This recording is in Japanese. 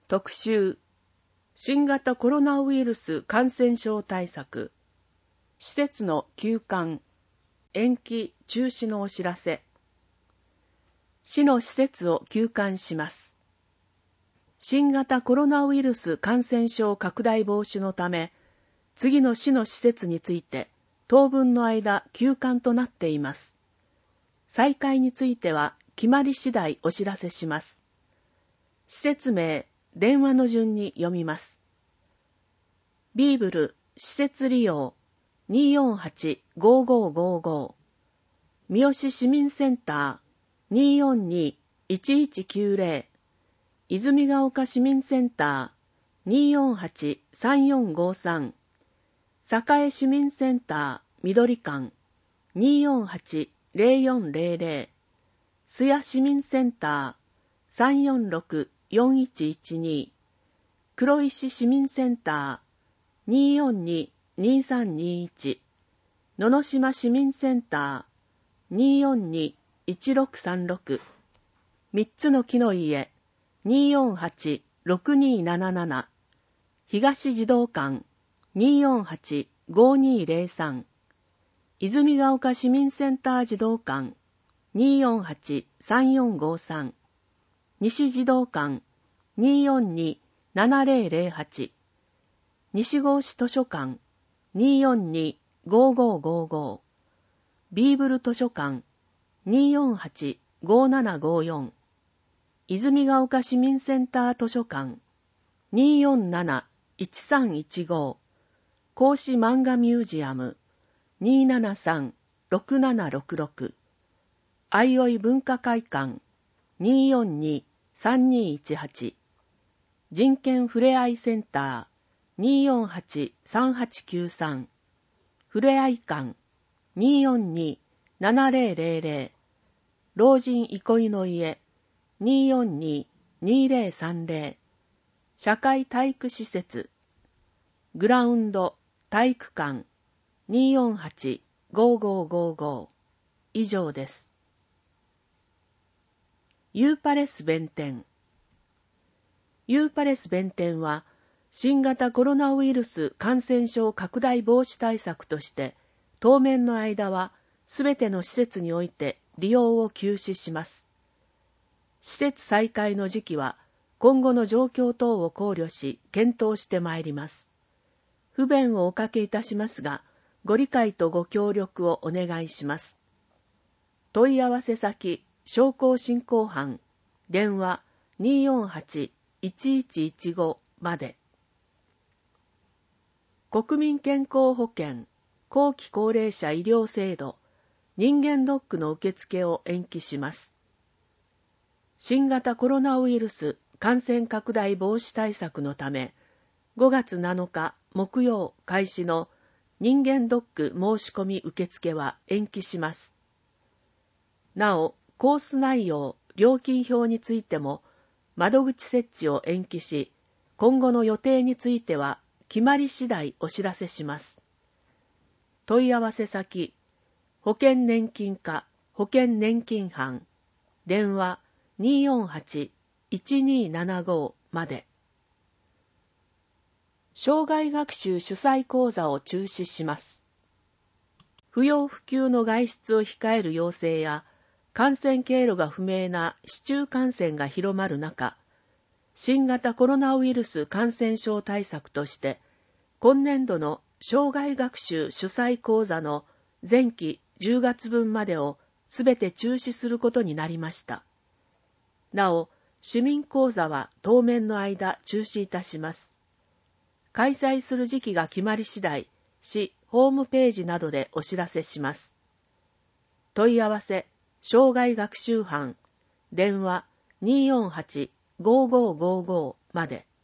特集、新型コロナウイルス感染症対策、施設の休館、延期・中止のお知らせ。市の施設を休館します。新型コロナウイルス感染症拡大防止のため、次の市の施設について、当分の間休館となっています。再開については、決まり次第お知らせします。施設名、電話の順に読みます。ビーブル施設利用 248-5555 三好市民センター 242-1190 泉ヶ丘市民センター 248-3453 栄市民センター緑館 248-0400 須谷市民センター 346-4112 黒石市民センター 242-2321 野々島市民センター 242-1636 3つの木の家 248-6277 東児童館 248-5203 泉ヶ丘市民センター児童館 248-3453 西児童館 242-7008 西郷市図書館 242-5555 ビーブル図書館 248-5754 泉ヶ丘市民センター図書館 247-1315 孔子漫画ミュージアム 273-6766 あいおい文化会館 242-3218 人権ふれあいセンター 248-3893 ふれあい館 242-7000 老人憩いの家 242-2030 社会体育施設グラウンド体育館 248-5555 以上です。ユーパレス弁天。ユーパレス弁天は、新型コロナウイルス感染症拡大防止対策として、当面の間は、すべての施設において利用を休止します。施設再開の時期は、今後の状況等を考慮し、検討してまいります。不便をおかけいたしますが、ご理解とご協力をお願いします。問い合わせ先、商工振興班、電話 248-1115 まで。国民健康保険、後期高齢者医療制度、人間ドックの受付を延期します。新型コロナウイルス感染拡大防止対策のため、5月7日木曜開始の人間ドック申し込み受付は延期します。なお、コース内容、料金表についても、窓口設置を延期し、今後の予定については、決まり次第お知らせします。問い合わせ先、保険年金課、保険年金班、電話 248-1275 まで。生涯学習主催講座を中止します。不要不急の外出を控える要請や、感染経路が不明な市中感染が広まる中、新型コロナウイルス感染症対策として、今年度の生涯学習主催講座の前期10月分までをすべて中止することになりました。なお、市民講座は当面の間中止いたします。開催する時期が決まり次第、市ホームページなどでお知らせします。問い合わせ、生涯学習班、電話 248-5555 まで。